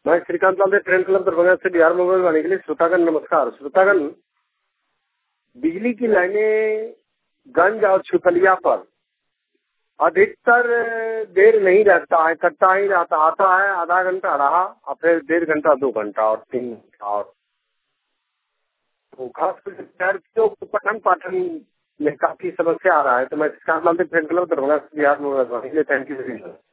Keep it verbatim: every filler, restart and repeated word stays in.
मैं Shrikant Lal train club Darbhanga से Bihar mobile वाले के लिए श्रोतागण नमस्कार। श्रोतागण, बिजली की लाइनें गंज और छुतलिया पर अधिकतर देर नहीं रहता है, कटता ही रहता, आता है आधा घंटा रहा और फिर डेढ़ घंटा दो घंटा और तीन घंटा और तो खास कर पठन पाठन में काफी समस्या आ रहा है। तो मैं श्रीकांत लाल ट्रेन क्लब दरभंगा से बिहार मोबाइल वाले के लिए थैंक यू वेरी मच।